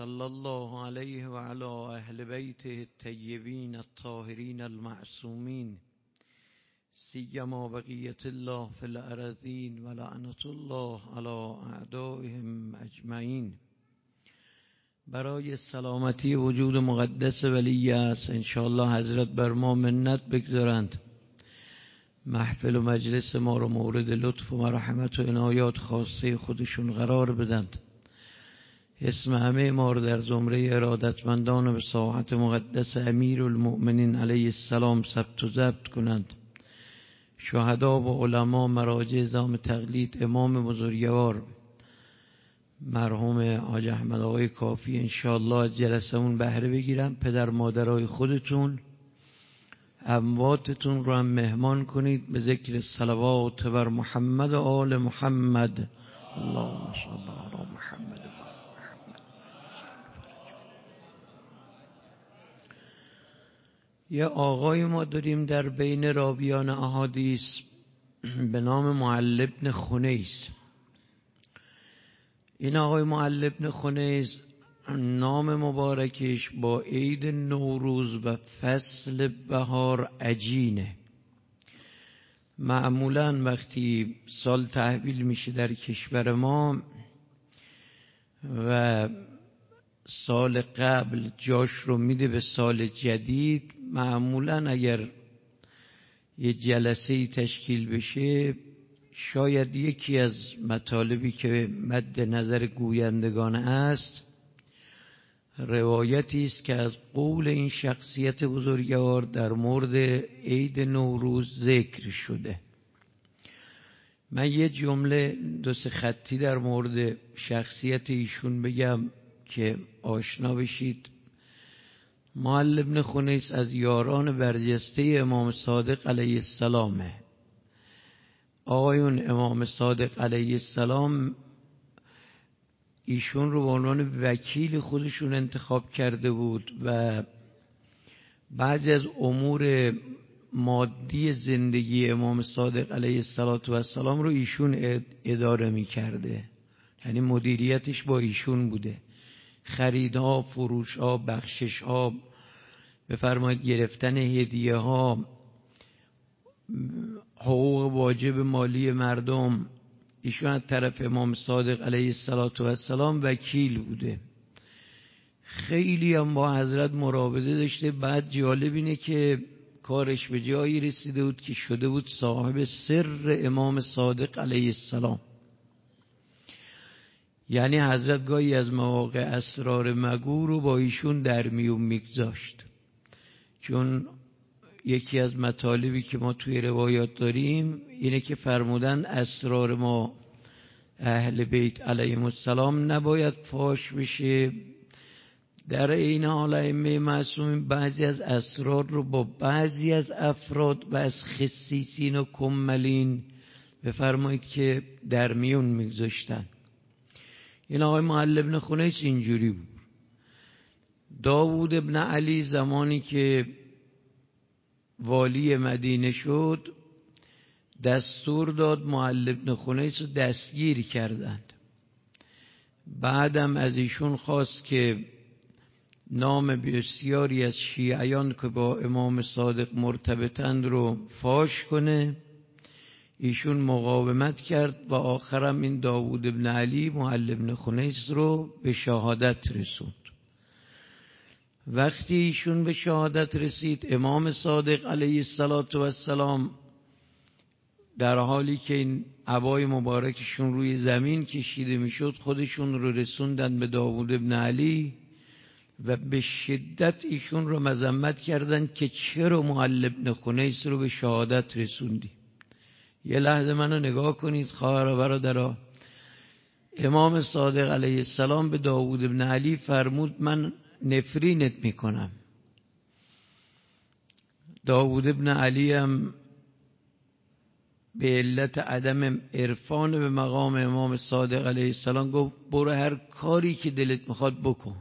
صلی الله علیه و علی اهل بیته الطیبین الطاهرین المعصومین سیما بقیت الله فی الارضین و لعنت الله علی اعدائهم اجمعین. برای سلامتی وجود مقدس ولی است انشاءالله حضرت بر ما منت بگذارند، محفل و مجلس ما رو مورد لطف و مرحمت و عنایات خاصه خودشون قرار بدند. اسم همه ما رو در زمره ارادتمندان به ساحت مقدس امیر المؤمنین علیه السلام ثبت و ضبط کنند. شهدا و علما، مراجع ظام تقلید، امام بزرگوار مرحوم حاج احمد آقای کافی انشاءالله از جلسمون بهره بگیرم. پدر مادرای خودتون، امواتتون رو هم مهمان کنید به ذکر صلوات بر محمد و آل محمد. اللهم صل علی محمد. یه آقای ما داریم در بین راویان احادیث به نام معل بن خنیس. این آقای معل بن خنیس نام مبارکش با عید نوروز و فصل بهار عجینه. معمولاً وقتی سال تحویل میشه در کشور ما و سال قبل جاش رو میده به سال جدید، معمولاً اگر یه جلسه‌ای تشکیل بشه شاید یکی از مطالبی که مد نظر گویندگان است روایتی است که از قول این شخصیت بزرگوار در مورد عید نوروز ذکر شده. من یه جمله دو سه خطی در مورد شخصیت ایشون بگم که آشنا بشید. معل بن خنیس از یاران برجسته امام صادق علیه السلامه. آقایون امام صادق علیه السلام ایشون رو به عنوان وکیل خودشون انتخاب کرده بود و بعضی از امور مادی زندگی امام صادق علیه السلام رو ایشون اداره می کرده، یعنی مدیریتش با ایشون بوده. خریدها، فروشها، بخششها، بفرمایید گرفتن هدیه ها، حقوق واجب مالی مردم، ایشون از طرف امام صادق علیه السلام وکیل بوده. خیلی هم با حضرت مراوده داشته. بعد جالب اینه که کارش به جایی رسیده بود که شده بود صاحب سر امام صادق علیه السلام. یعنی حضرت گاهی از مواقع اسرار مگو رو با ایشون در میون میگذاشت. چون یکی از مطالبی که ما توی روایات داریم اینه که فرمودن اسرار ما اهل بیت علیهم السلام نباید فاش بشه. در این حال ائمه معصومین بعضی از اسرار رو با بعضی از افراد و از خصیصین و کملین بفرمایید که در میون میگذاشتن. این آقای معل بن خنیس اینجوری بود. داوود ابن علی زمانی که والی مدینه شد دستور داد معل بن خنیس رو دستگیر کردند. بعدم از ایشون خواست که نام بسیاری از شیعیان که با امام صادق مرتبطند رو فاش کنه. ایشون مقاومت کرد و آخرم این داوود ابن علی معل بن خنیس رو به شهادت رسوند. وقتی ایشون به شهادت رسید امام صادق علیه السلام در حالی که این عبای مبارکشون روی زمین کشیده میشد خودشون رو رسوندن به داوود ابن علی و به شدت ایشون رو مذمت کردن که چرا معل بن خنیس رو به شهادت رسوندی. یه لحظه منو نگاه کنید خواهر و برادرها. امام صادق علیه السلام به داوود ابن علی فرمود من نفرینت میکنم. داوود ابن علی هم به علت عدم عرفان به مقام امام صادق علیه السلام گفت برو هر کاری که دلت میخواد بکن.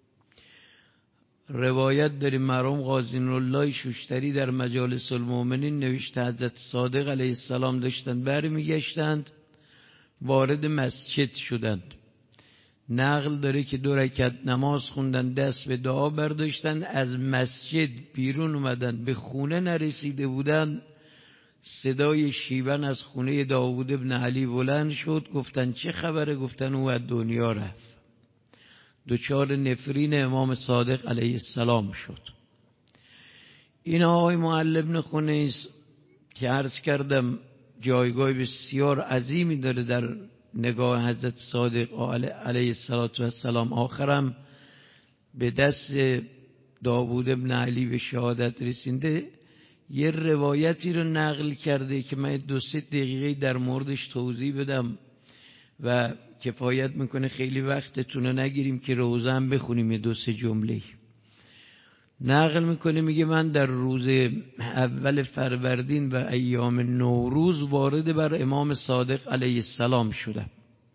روایت داریم مرحوم قاضی نورالله شوشتری در مجالس المؤمنین نوشته حضرت صادق علیه السلام داشتند برمیگشتند وارد مسجد شدند. نقل داره که 2 رکعت نماز خوندن، دست به دعا برداشتن، از مسجد بیرون اومدن، به خونه نرسیده بودن، صدای شیون از خونه داوود ابن علی بلند شد. گفتن چه خبره؟ گفتن او از دنیا رفت. دچار نفرین امام صادق علیه السلام شد. این آقای معل ابن خنیس که عرض کردم جایگاه بسیار عظیمی داره در نگاه حضرت صادق علیه السلام، آخرم به دست داوود ابن علی به شهادت رسیده. یه روایتی رو نقل کرده که من 2-3 دقیقه در موردش توضیح بدم و کفایت میکنه خیلی وقتتون رو نگیریم که روزه هم بخونیم. یه 2-3 جمله نقل میکنه، میگه من در روز اول فروردین و ایام نوروز وارد بر امام صادق علیه السلام شدم.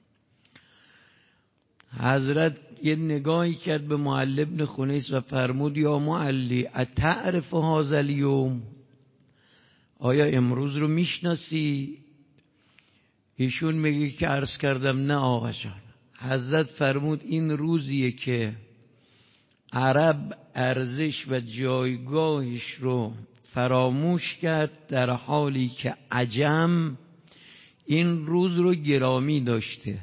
حضرت یه نگاهی کرد به معل ابن خنیس و فرمود یا معلی اتعرف هذا الیوم، آیا امروز رو میشناسی؟ ایشون میگه که عرض کردم نه آقا جان. حضرت فرمود این روزیه که عرب ارزش و جایگاهش رو فراموش کرد، در حالی که عجم این روز رو گرامی داشته.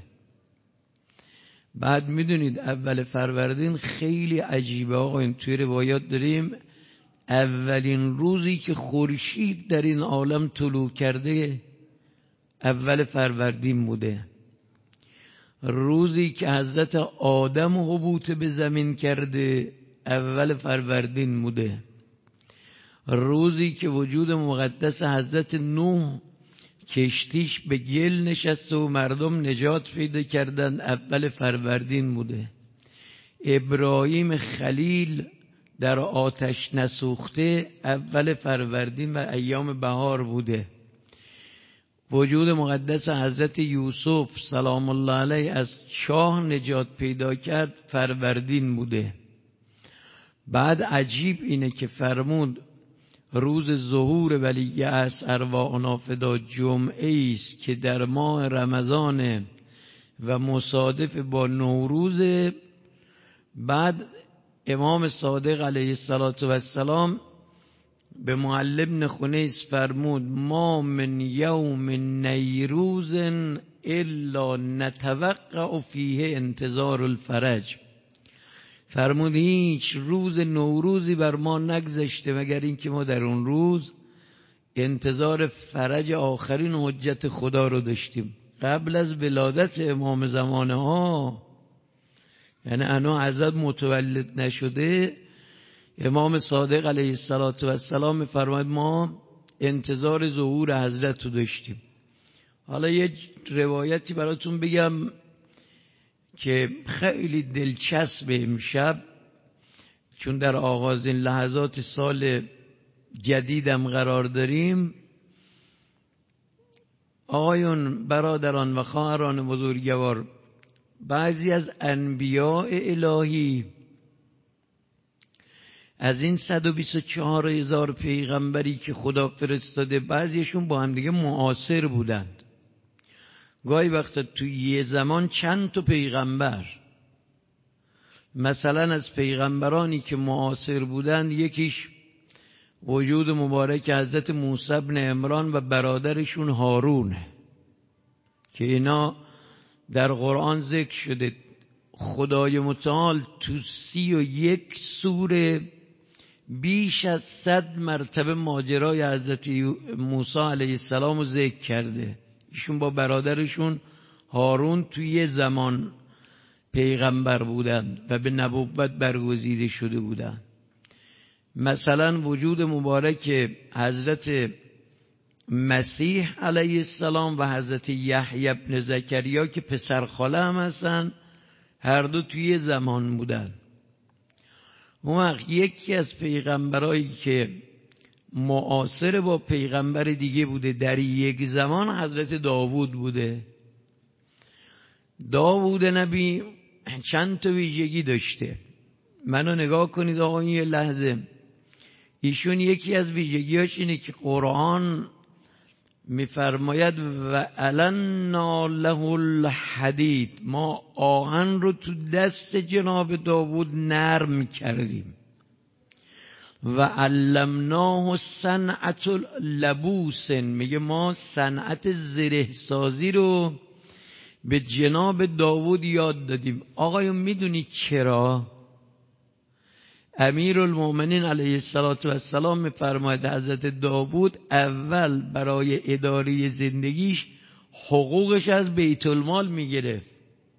بعد میدونید اول فروردین خیلی عجیبه آقا، این توی روایات داریم اولین روزی که خورشید در این عالم طلوع کرده اول فروردین بوده. روزی که حضرت آدم هبوط به زمین کرده اول فروردین بوده. روزی که وجود مقدس حضرت نوح کشتیش به گل نشسته و مردم نجات پیدا کردن اول فروردین بوده. ابراهیم خلیل در آتش نسوخته اول فروردین و ایام بهار بوده. وجود مقدس حضرت یوسف سلام الله علیه از چاه نجات پیدا کرد فروردین بوده. بعد عجیب اینه که فرمود روز ظهور ولی اثر و عنافدا جمعه است که در ماه رمضان و مصادف با نوروز. بعد امام صادق علیه السلام به معل ابن خنیس فرمود ما من یوم نیروز الا نتوقع فیه انتظار الفرج. فرمود هیچ روز نوروزی بر ما نگذشته مگر اینکه ما در اون روز انتظار فرج آخرین حجت خدا رو داشتیم. قبل از ولادت امام زمانه ها، یعنی انا حضرت متولد نشده، امام صادق علیه السلام فرمود ما انتظار ظهور حضرت رو داشتیم. حالا یه روایتی براتون بگم که خیلی دلچسبه امشب، چون در آغازین لحظات سال جدیدم قرار داریم. آقایون، برادران و خواهران بزرگوار، بعضی از انبیاء الهی از این 124,000 پیغمبری که خدا فرستاده بعضیشون با هم دیگه معاصر بودند. گاهی وقتا تو یه زمان چند تا پیغمبر، مثلا از پیغمبرانی که معاصر بودند یکیش وجود مبارک حضرت موسی ابن عمران و برادرشون هارونه که اینا در قرآن ذکر شده. خدای متعال تو 31 سوره بیش از 100 مرتبه ماجرای حضرت موسی علیه السلام رو ذکر کرده. ایشون با برادرشون هارون توی زمان پیغمبر بودند و به نبوت برگزیده شده بودند. مثلا وجود مبارک حضرت مسیح علیه السلام و حضرت یحیی ابن زکریا که پسر خاله هم هستن، هر دو توی زمان بودن. اون وقت یکی از پیغمبرایی که معاصر با پیغمبر دیگه بوده در یک زمان حضرت داوود بوده. داوود نبی چند تا ویژگی داشته. منو نگاه کنید آقا یه لحظه. ایشون یکی از ویژگیاش اینه که قرآن میفرماید و علنا له الحدید، ما آهن رو تو دست جناب داوود نرم کردیم. و علمناه صنعت لبوس، میگه ما صنعت زره سازی رو به جناب داوود یاد دادیم. آقایون میدونی چرا؟ امیرالمومنین علیه السلام میفرماید حضرت داوود اول برای اداره زندگیش حقوقش از بیت المال میگرفت.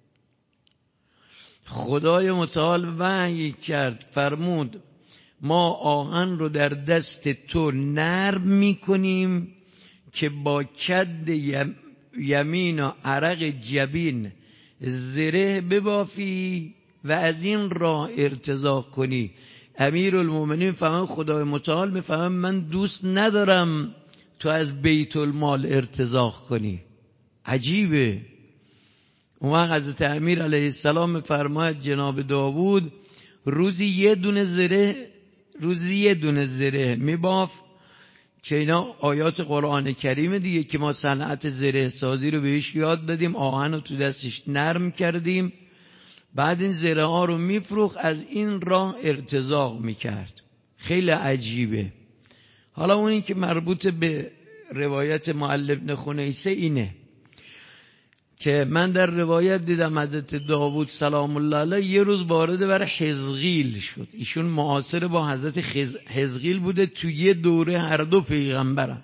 خدای متعال وحی کرد، فرمود ما آهن رو در دست تو نرم میکنیم که با کد یمین و عرق جبین زره ببافی و از این راه ارتزاق کنی. امیرالمومنین فرمود خدای متعال میفهمم من دوست ندارم تو از بیت المال ارتزاق کنی. عجیبه. اون وقت حضرت امیر علیه السلام میفرماید جناب داوود روزی یه دونه زره میباف، که اینا آیات قرآن کریم دیگه که ما صنعت زره سازی رو بهش یاد دادیم، آهن رو تو دستش نرم کردیم، بعد این زره ها رو میفروخت، از این راه ارتزاق میکرد. خیلی عجیبه. حالا اون این که مربوط به روایت معل ابن خنیسه اینه که من در روایت دیدم حضرت داوود سلام الله علیه یه روز وارد بر حزقیل شد. ایشون معاصر با حضرت حزقیل بوده، توی یه دوره هر دو پیغمبرن.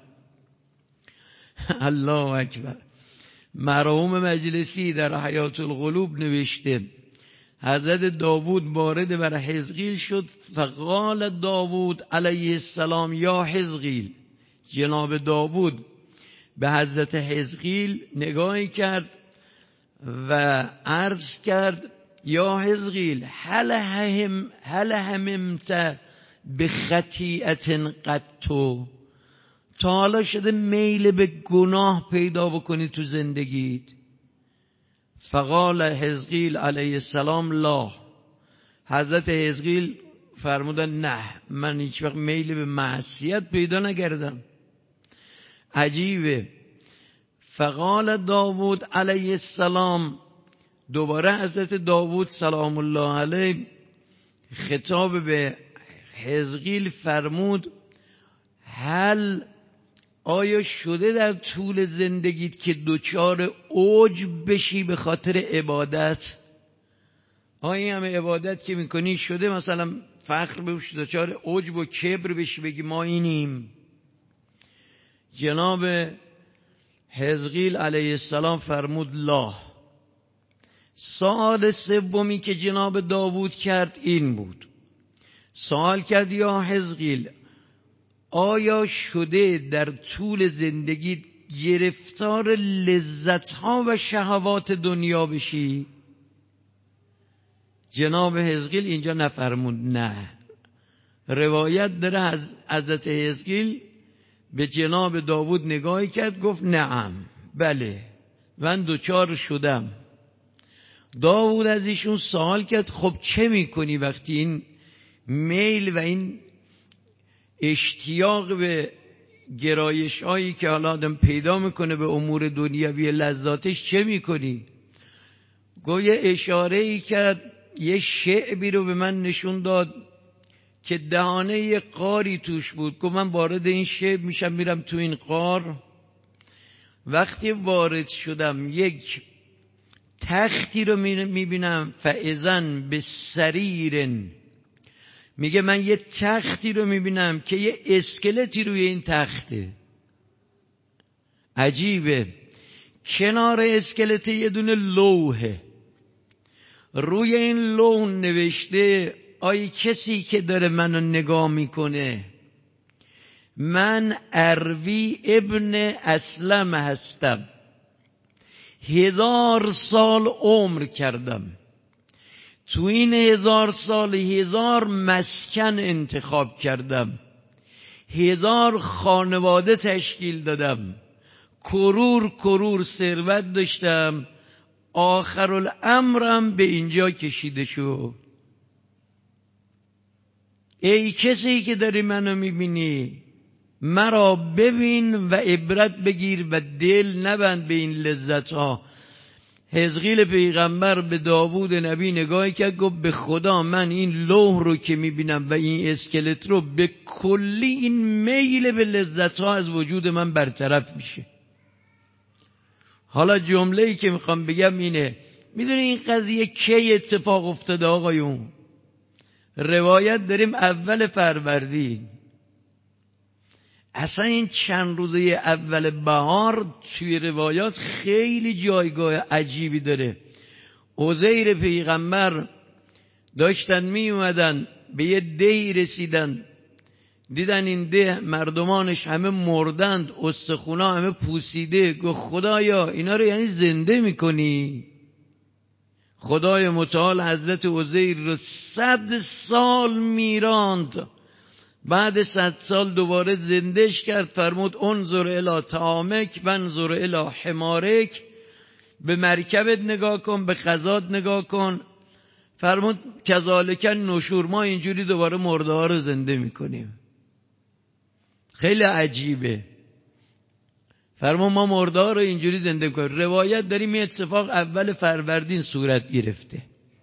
الله اکبر. مرحوم مجلسی در حیات القلوب نوشته حضرت داوود وارد بر حزقیل شد، فقال داوود علیه السلام یا حزقیل، جناب داوود به حضرت حزقیل نگاهی کرد و عرض کرد یا حزقیل هل هممت بخطیئت قطو، تا حالا شده میل به گناه پیدا بکنی تو زندگیت؟ فقال حزقیل علیه السلام لا، حضرت حزقیل فرمودن نه، من هیچ وقت میل به معصیت پیدا نکردم. عجیبه. فقال داوود علیه السلام، دوباره حضرت داوود سلام الله علیه خطاب به حزقیل فرمود آیا شده در طول زندگیت که دچار عجب بشی به خاطر عبادت؟ آیا همه عبادت که میکنی شده مثلا فخر بشی، دچار عجب و کبر بشی بگی ما اینیم؟ جناب حزقیل علیه السلام فرمود لا. سوال سومی که جناب داوود کرد این بود، سوال کرد یا حزقیل آیا شده در طول زندگی گرفتار لذت‌ها و شهوات دنیا بشی؟ جناب حزقیل اینجا نفرمود نه. روایت داره از حضرت حزقیل به جناب داوود نگاهی کرد، گفت نعم، بله من دوچار شدم. داوود از ایشون سوال کرد خب چه میکنی وقتی این میل و این اشتیاق به گرایش هایی که حالا آدم پیدا میکنه به امور دنیوی لذاتش چه میکنی؟ گویا یه اشاره ای کرد، یه شعبی رو به من نشون داد که دهانه یه غاری توش بود. گفت من وارد این شعب میشم، میرم تو این غار. وقتی وارد شدم یک تختی رو میبینم، فاذن بسریر، میگه من یه تختی رو میبینم که یه اسکلتی روی این تخته. عجیبه. کنار اسکلت یه دونه لوحه، روی این لوح نوشته آی کسی که داره منو نگاه میکنه، من اروی ابن اسلم هستم، 1000 سال عمر کردم، تو این 1000 سال 1000 مسکن انتخاب کردم، 1000 خانواده تشکیل دادم، کرور ثروت داشتم، آخرالامرم به اینجا کشیده شد. ای کسی که داری منو میبینی، مرا ببین و عبرت بگیر و دل نبند به این لذت ها. حزقیل پیغمبر به داوود نبی نگاه کرد، گفت به خدا من این لوح رو که میبینم و این اسکلت رو به کلی این میل به لذت ها از وجود من برطرف میشه. حالا جمله‌ای که میخوام بگم اینه، میدونی این قضیه کی اتفاق افتاده آقایون؟ روایت داریم اول فروردین. اصلا این چند روزه اول بهار توی روایات خیلی جایگاه عجیبی داره. عزیر پیغمبر داشتن می اومدن به یه دهی رسیدن، دیدن این ده مردمانش همه مردند، استخونا همه پوسیده. گفت خدایا اینا رو یعنی زنده میکنی؟ خدای متعال حضرت عزیر رو 100 سال میراند، بعد 100 سال دوباره زندهش کرد. فرمود انظر الی طعامک و انظر الی حمارک، به مرکبت نگاه کن، به غذات نگاه کن. فرمود کذالک نشور، ما اینجوری دوباره مرده ها رو زنده میکنیم. خیلی عجیبه. فرمود ما مرده ها رو اینجوری زنده میکنیم. روایت داریم این اتفاق اول فروردین صورت گرفته.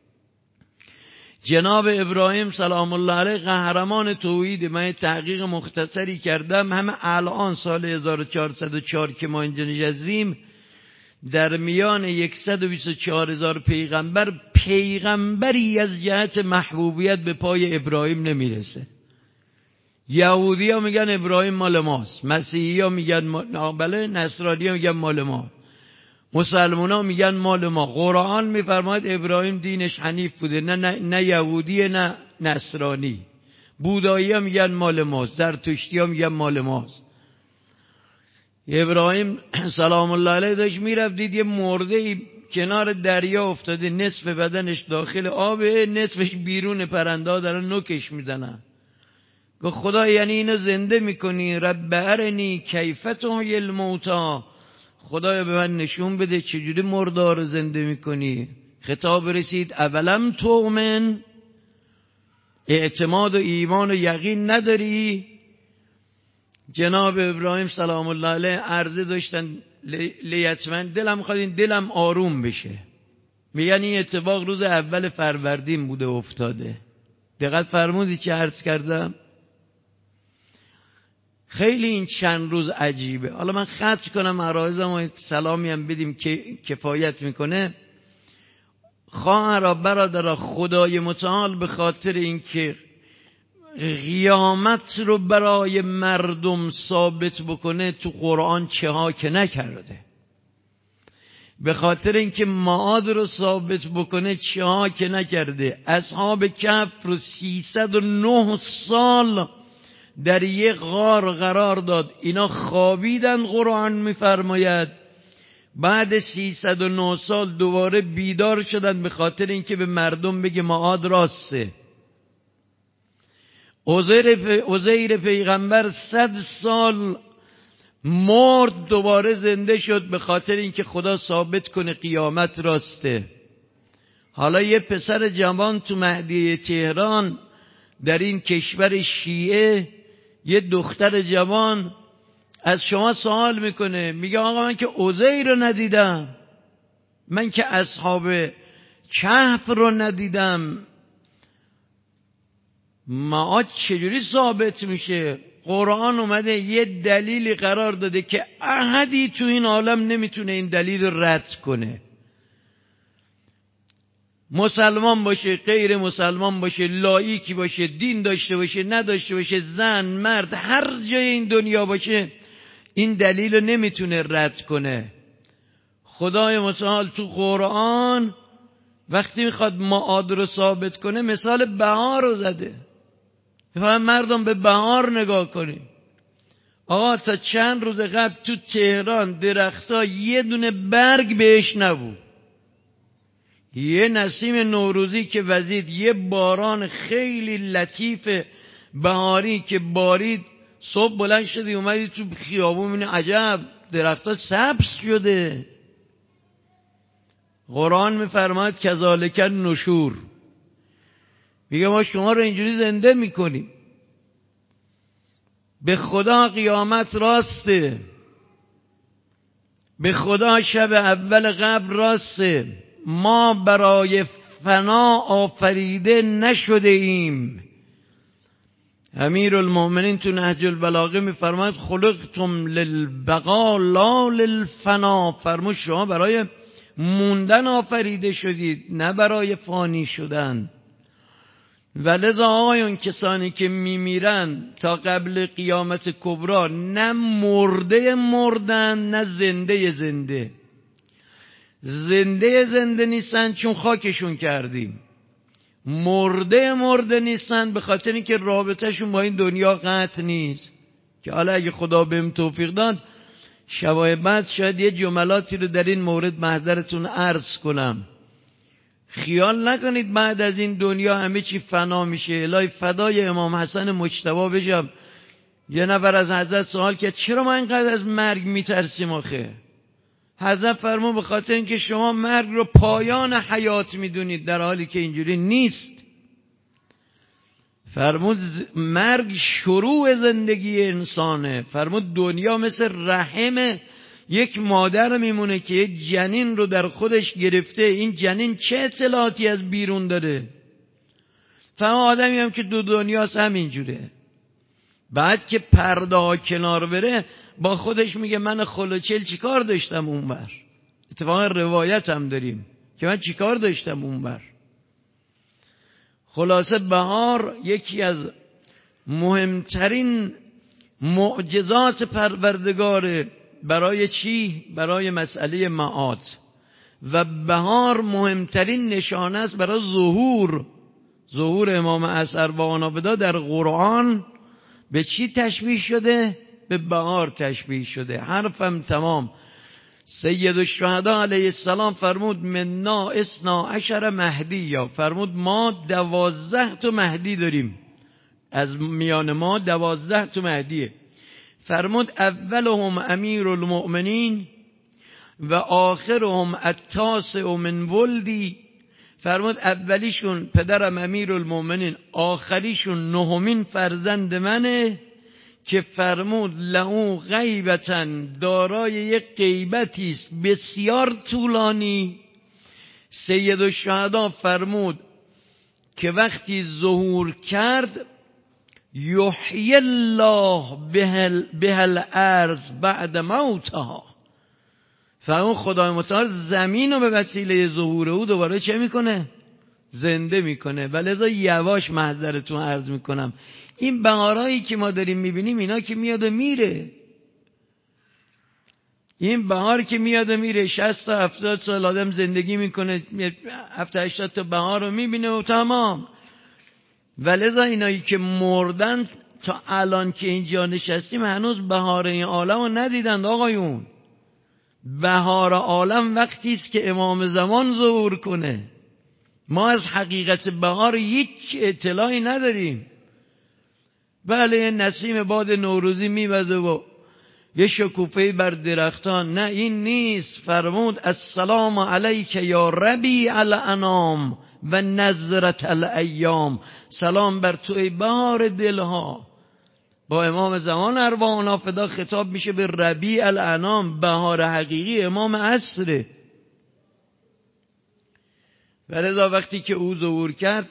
جناب ابراهیم سلام الله علیه قهرمان توحید، من تحقیق مختصری کردم، همه الان سال 1404 که ما اینجا نشستیم، در میان 124,000 پیغمبر پیغمبری از جهت محبوبیت به پای ابراهیم نمیرسه. یهودی ها میگن ابراهیم مال ماست، مسیحی ها میگن بله، نصرانی ها میگن مال ما، مسلمان ها میگن مال ما. قرآن میفرماید ابراهیم دینش حنیف بوده، نه یهودی نه نصرانی. بودایی ها میگن مال ماست، زرتشتی ها میگن مال ماست. ابراهیم سلام الله علیه داشت میرفت، دید یه مرده کنار دریا افتاده، نصف بدنش داخل آبه، نصفش بیرون، پرنده ها دارن نوکش میزنن. گفت خدا یعنی اینو زنده میکنی؟ رب ارنی کیف تحیی الموتی، خدایا به من نشون بده چجوری مرده رو زنده میکنی. خطاب رسید اولم تؤمن، اعتماد و ایمان و یقین نداری؟ جناب ابراهیم سلام الله علیه عرضه داشتن لیتمن، دلم میخواد این دلم آروم بشه. میگن این اتفاق روز اول فروردین بوده افتاده. دقت فرمودی چه عرض کردم؟ خیلی این چند روز عجیبه. حالا من ختم کنم عرایزم و سلامی هم بدیم که کفایت میکنه. خواهرا برادرا، خدای متعال به خاطر اینکه قیامت رو برای مردم ثابت بکنه تو قرآن چه ها که نکرده، به خاطر اینکه معاد رو ثابت بکنه چه ها که نکرده. اصحاب کهف رو 309 سال در یک غار قرار داد، اینا خوابیدن. قرآن میفرماید بعد 309 سال دوباره بیدار شدن، به خاطر اینکه به مردم بگه معاد راسته. عزیر پیغمبر 100 سال مرد، دوباره زنده شد، به خاطر اینکه خدا ثابت کنه قیامت راسته. حالا یه پسر جوان تو مهدیه تهران در این کشور شیعه، یه دختر جوان از شما سوال میکنه، میگه آقا من که عزیر رو ندیدم، من که اصحاب کهف رو ندیدم، معاد چجوری ثابت میشه؟ قرآن اومده یه دلیلی قرار داده که احدی تو این عالم نمیتونه این دلیل رو رد کنه. مسلمان باشه، غیر مسلمان باشه، لاییکی باشه، دین داشته باشه، نداشته باشه، زن، مرد، هر جای این دنیا باشه، این دلیل رو نمیتونه رد کنه. خدای متعال تو قرآن وقتی میخواد معاد رو ثابت کنه مثال بهار رو زده. فهم مردم به بهار نگاه کنی. آقا تا چند روز قبل تو تهران درخت‌ها یه دونه برگ بهش نبود. یه نسیم نوروزی که وزید، یه باران خیلی لطیف بهاری که بارید، صبح بلند شدی اومدی تو خیابون می‌بینی عجب درخت‌ها سبز شده. قرآن می‌فرماید کذالک النشور، میگه ما شما رو اینجوری زنده میکنیم. به خدا قیامت راسته، به خدا شب اول قبر راسته. ما برای فنا آفریده نشده ایم. امیرالمؤمنین تو نهج البلاغه میفرماید خلقتم للبقاء لا للفنا. فرمود شما برای موندن آفریده شدید، نه برای فانی شدن. ولذا آقایون کسانی که میمیرن تا قبل قیامت کبرا نه مرده مردن نه زنده زنده. زنده نیستن چون خاکشون کردیم، مرده نیستن به خاطر اینکه رابطهشون با این دنیا قطع نیست. که حالا اگه خدا بهم توفیق داد شبای بعد شاید یه جملاتی رو در این مورد محضرتون عرض کنم. خیال نکنید بعد از این دنیا همه چی فنا میشه. الهی فدای امام حسن مجتبی بشم، یه نفر از حضرت سوال کرد چرا ما اینقدر از مرگ میترسیم آخه؟ حضرت فرمود به خاطر اینکه شما مرگ رو پایان حیات میدونید، در حالی که اینجوری نیست. فرمود مرگ شروع زندگی انسانه. فرمود دنیا مثل رحم یک مادر میمونه که یک جنین رو در خودش گرفته. این جنین چه اطلاعاتی از بیرون داره؟ فهم آدمی هم که دو دنیاست همینجوره. بعد که پرده ها کنار بره با خودش میگه من خلوچل چیکار داشتم اونور. اتفاقا روایت هم داریم که من چیکار داشتم اونور. خلاصه بهار یکی از مهمترین معجزات پروردگاره. برای چی؟ برای مسئله معاد. و بهار مهمترین نشانه است برای ظهور امام اسروانابدا در قرآن. به چی تشبیه شده؟ به بهار تشبیه شده. حرفم تمام. سید الشهدا علیه السلام فرمود منا 12 مهدی. فرمود ما 12 تا مهدی داریم، از میان ما 12 تا مهدیه. فرمود اولهم امیر المؤمنین و آخرهم التاسع من ولدی. فرمود اولیشون پدرم امیر المؤمنین، آخریشون نهمین فرزند منه. که فرمود لهو غیبتن، دارای یک غیبتی است بسیار طولانی. سید الشهدا فرمود که وقتی ظهور کرد یحیی الله به الارض بعد موتها. فرمود خدای متعال زمین رو به وسیله ظهور او دوباره چه میکنه؟ زنده میکنه. ولذا یواش محضرتون عرض میکنم این بهارهایی که ما داریم میبینیم اینا که میاد و میره. این بهار که میاد و میره 60 تا 70 سال آدم زندگی میکنه، 70-80 تا بهار رو میبینه و تمام. ولذا اینایی که مردن تا الان که اینجا نشستیم هنوز بهار این عالم رو ندیدند آقایون. بهار عالم وقتی است که امام زمان ظهور کنه. ما از حقیقت بهار هیچ اطلاعی نداریم. بله نسیم باد نوروزی میوزه و یه شکوفه بر درختان، نه این نیست. فرمود السلام علیک یا ربیع الانام و نظرت الایام. سلام بر تو ای بهار دلها. با امام زمان ارواحنا فدا خطاب میشه به ربیع الانام، بهار حقیقی امام عصره. ولذا وقتی که او ظهور کرد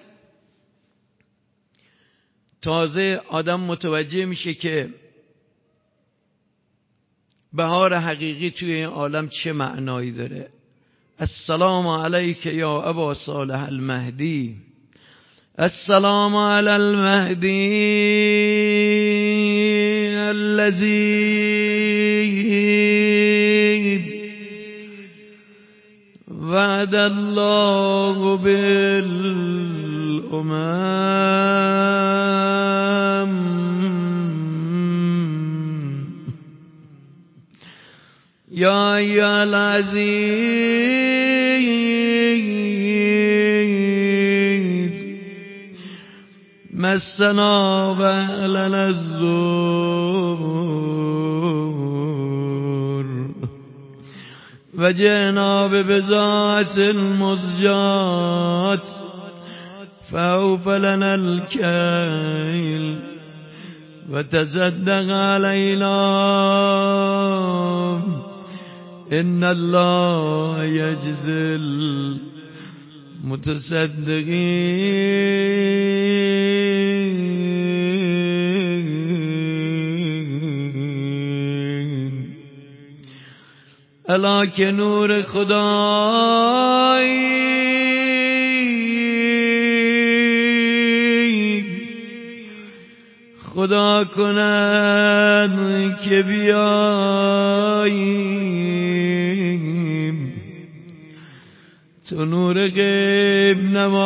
تازه آدم متوجه میشه که بهار حقیقی توی این عالم چه معنایی داره. السلام علیک یا ابا صالح المهدی. السلام علی المهدی الذی وعد الله بالامم یا ایها العزیز مسنا و اهلنا الزور و جئنا ببضاعة المزجات فأوف لنا الكيل وتصدق علينا إن الله يجزي المتصدقين. الا که نور خدایی خدا کند که بیاییم، تو نور غیب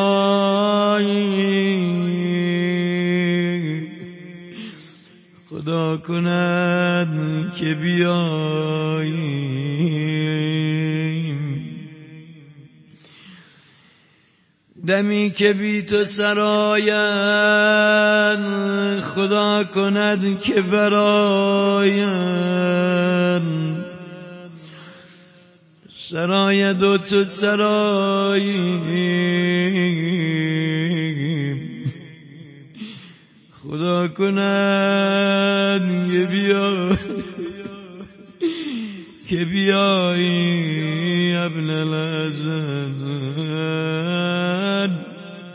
نمایی، خدا کند که بیاییم. دمی که بی تو سراین، خدا کند که براین، سرای دو تو سراییم، خدا کند که بیایی ابن الحسن.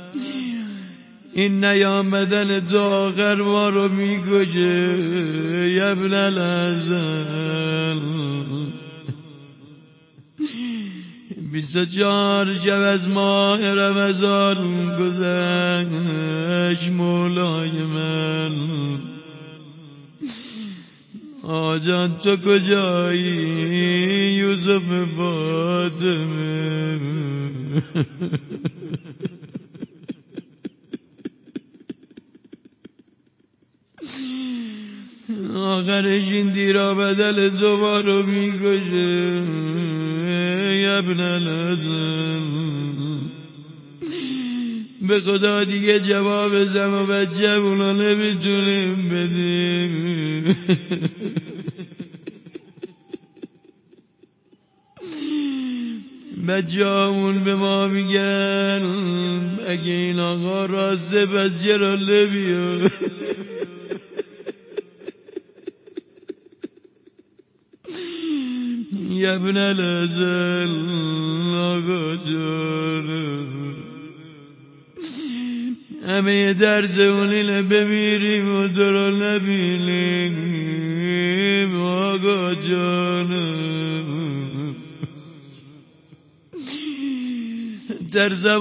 این نیامدن تو آخر ما رو میگوشه ابن الحسن. 24 شب از ماه رمضان گذشت مولای من، آجان تو کجایی یوسف فاطمه؟ آخرش این دیرا بدل تو رو میکشه ابن الحسن. به خدا دیگه جواب زن و بچه اونا نمیتونیم بدیم. بچه همون به ما میگن اگه این آقا راسته پس چرا نمیاد؟ ابن الحسن آقا جان، همه درس اونیله بمیریم و تو رو نبینیم آقا جان. ترسم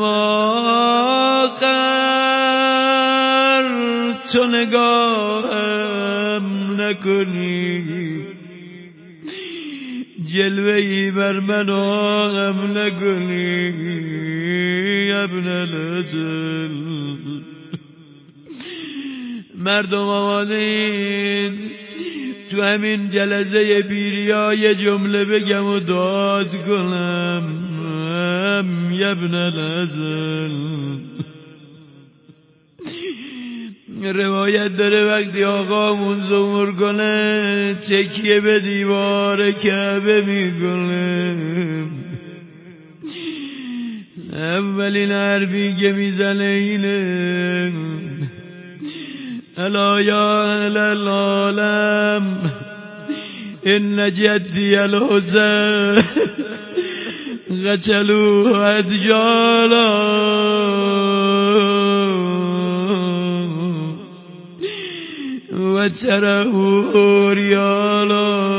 آخر تو نگاهم نکنی، جلوهی بر من آهم نکنی ابن الحسن. مردم آماده این تو همین جلسه پیریا یه جمله بگم و داد کنم ابن الحسن. روایت داره وقتی آقامون ظهور کنه تکیه به دیوار کعبه میکنه، اولین حرفی که میزنه اینه الا یا اهل العالم ان جدی الحسین قتلوا ادجالا و ترهوا ریالا.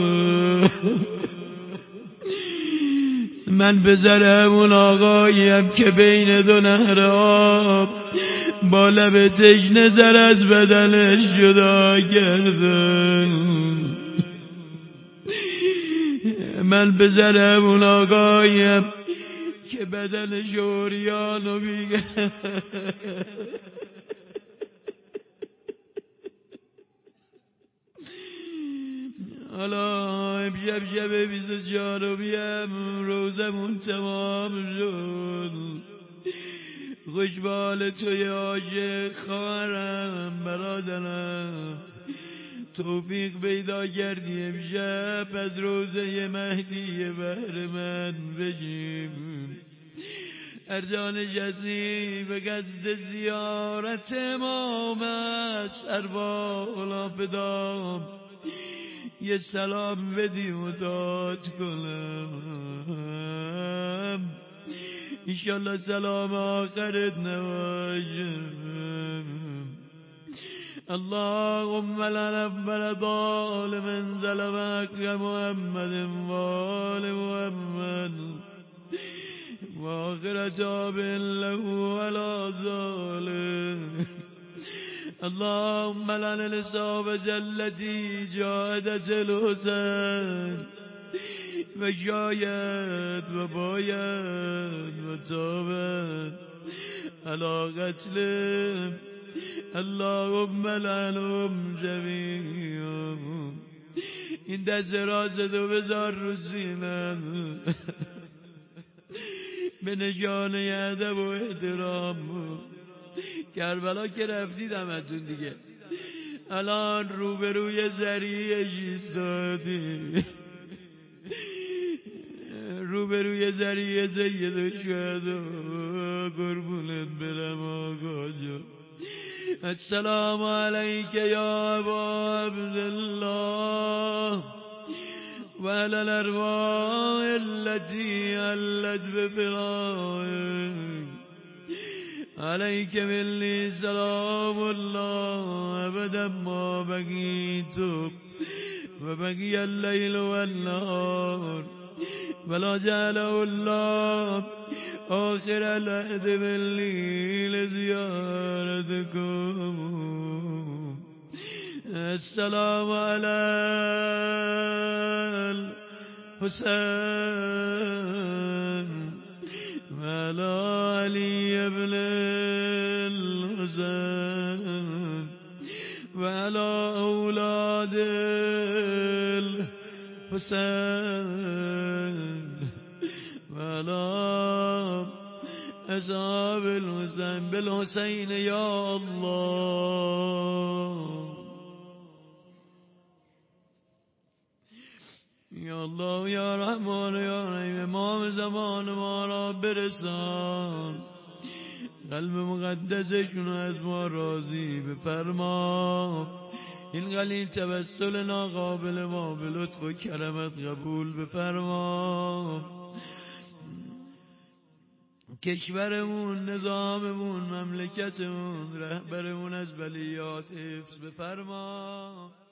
من پسر همون آقاییم که بین دو نهر آب با لب تشنه سر از بدنش جدا کردن. من پسر همون آقاییم که بدنش اوریانو میگه حالا امشب شب 24 روزمون تمام شد. خوشبال توی عاشق خواهرم برادرم، توفیق پیدا کردی امشب از روزه مهدی بهر من بشیم. هر جا نشستی به قصد زیارت امام سر بالا بدام یه سلام بدی و داد کنم انشالله سلام آخرت نباشم اللهم لا نقبل ظالما ظلمك محمد وآل محمد وآخر تاب له ولا ظالم اللهم لعن الإصابة التي جاهدت الحسين وشايت وبايت وتابت على قتله اللهم لعنهم جميعا این دست راستو بذار رو سینم به نشانه ادب و احترام کربلا که رفتید همتون دیگه الان روبروی ذریعش ایستادی روبروی ذریع سید الشهدا قربونت برم آقا جان السلام علیک یا ابا عبدالله وعلى الارواح التي علت بفراقك عليك مني سلام الله أبدا ما بقيت وبقي الليل والنهار ولا جعله الله آخر العهد مني لزيارتكم السلام على الحسين وعلى علي بن الحسين وعلى أولاد الحسين وعلى أصحاب الحسين بالحسين يا الله یا الله یا رحمان یا رحیم امام زمان ما را برسان قلب مقدسشون از ما راضی بفرما این قلیل توسل ناقابل ما به لطف و کرمت قبول بفرما کشورمون نظاممون مملکتمون رهبرمون از بلیات حفظ بفرما